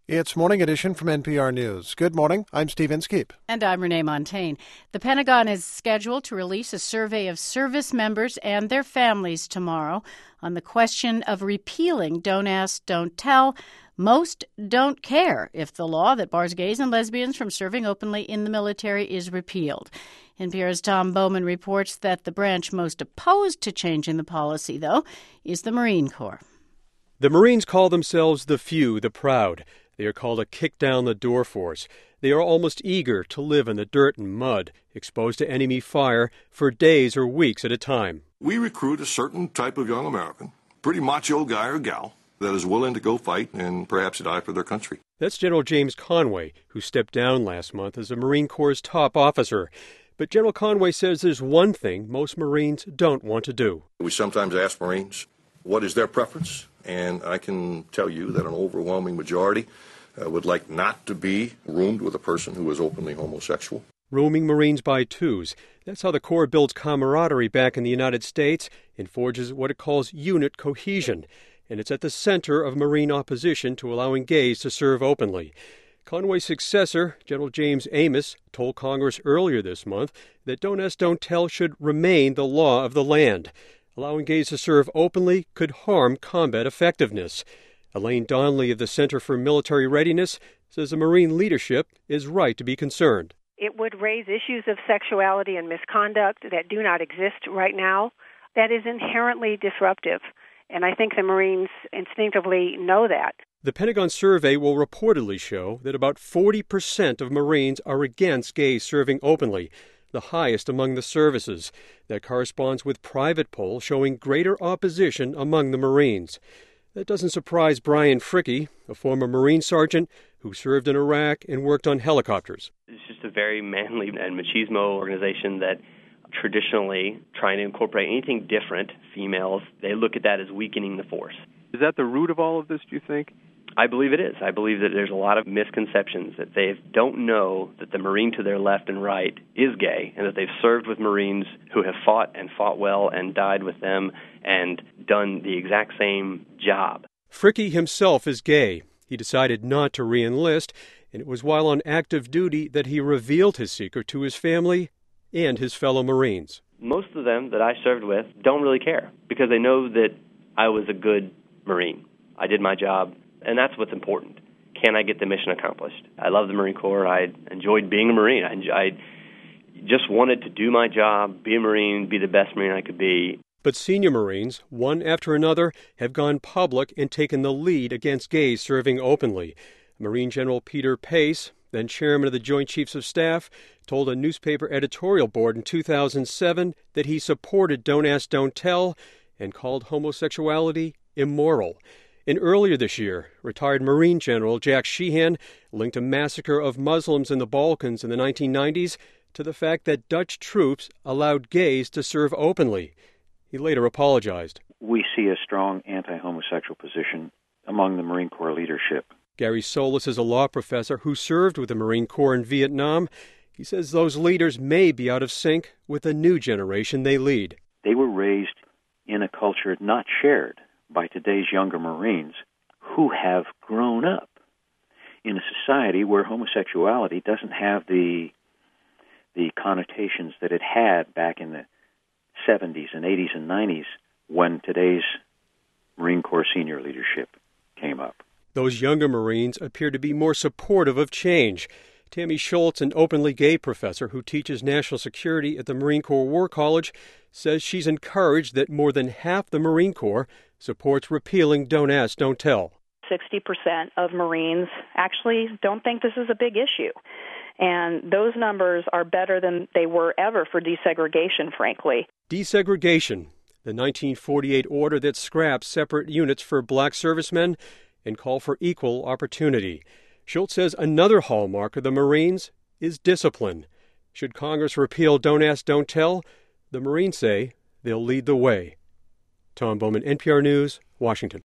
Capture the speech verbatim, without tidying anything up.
It's Morning Edition from N P R News. Good morning. I'm Steve Inskeep. And I'm Renee Montagne. The Pentagon is scheduled to release a survey of service members and their families tomorrow on the question of repealing Don't Ask, Don't Tell. Most don't care if the law that bars gays and lesbians from serving openly in the military is repealed. N P R's Tom Bowman reports that the branch most opposed to changing the policy, though, is the Marine Corps. The Marines call themselves the few, the proud. They are called a kick-down-the-door force. They are almost eager to live in the dirt and mud, exposed to enemy fire for days or weeks at a time. We recruit a certain type of young American, pretty macho guy or gal, that is willing to go fight and perhaps die for their country. That's General James Conway, who stepped down last month as the Marine Corps' top officer. But General Conway says there's one thing most Marines don't want to do. We sometimes ask Marines what is their preference, and I can tell you that an overwhelming majority uh, would like not to be roomed with a person who is openly homosexual. Rooming Marines by twos. That's how the Corps builds camaraderie back in the United States and forges what it calls unit cohesion. And it's at the center of Marine opposition to allowing gays to serve openly. Conway's successor, General James Amos, told Congress earlier this month that Don't Ask, Don't Tell should remain the law of the land. Allowing gays to serve openly could harm combat effectiveness. Elaine Donnelly of the Center for Military Readiness says the Marine leadership is right to be concerned. It would raise issues of sexuality and misconduct that do not exist right now. That is inherently disruptive, and I think the Marines instinctively know that. The Pentagon survey will reportedly show that about forty percent of Marines are against gays serving openly, the highest among the services. That corresponds with private polls showing greater opposition among the Marines. That doesn't surprise Brian Fricke, a former Marine sergeant who served in Iraq and worked on helicopters. It's just a very manly and machismo organization that traditionally, trying to incorporate anything different, females, they look at that as weakening the force. Is that the root of all of this, do you think? I believe it is. I believe that there's a lot of misconceptions, that they don't know that the Marine to their left and right is gay, and that they've served with Marines who have fought and fought well and died with them and done the exact same job. Fricke himself is gay. He decided not to re-enlist, and it was while on active duty that he revealed his secret to his family and his fellow Marines. Most of them that I served with don't really care because they know that I was a good Marine. I did my job. And that's what's important. Can I get the mission accomplished? I love the Marine Corps. I enjoyed being a Marine. I, I just wanted to do my job, be a Marine, be the best Marine I could be. But senior Marines, one after another, have gone public and taken the lead against gays serving openly. Marine General Peter Pace, then chairman of the Joint Chiefs of Staff, told a newspaper editorial board in two thousand seven that he supported Don't Ask, Don't Tell and called homosexuality immoral. And earlier this year, retired Marine General Jack Sheehan linked a massacre of Muslims in the Balkans in the nineteen nineties to the fact that Dutch troops allowed gays to serve openly. He later apologized. We see a strong anti-homosexual position among the Marine Corps leadership. Gary Solis is a law professor who served with the Marine Corps in Vietnam. He says those leaders may be out of sync with the new generation they lead. They were raised in a culture not shared by today's younger Marines who have grown up in a society where homosexuality doesn't have the the connotations that it had back in the seventies and eighties and nineties when today's Marine Corps senior leadership came up. Those younger Marines appear to be more supportive of change. Tammy Schultz, an openly gay professor who teaches national security at the Marine Corps War College, says she's encouraged that more than half the Marine Corps supports repealing Don't Ask, Don't Tell. sixty percent of Marines actually don't think this is a big issue. And those numbers are better than they were ever for desegregation, frankly. Desegregation, the nineteen forty-eight order that scraps separate units for black servicemen and call for equal opportunity. Schultz says another hallmark of the Marines is discipline. Should Congress repeal Don't Ask, Don't Tell, the Marines say they'll lead the way. Tom Bowman, N P R News, Washington.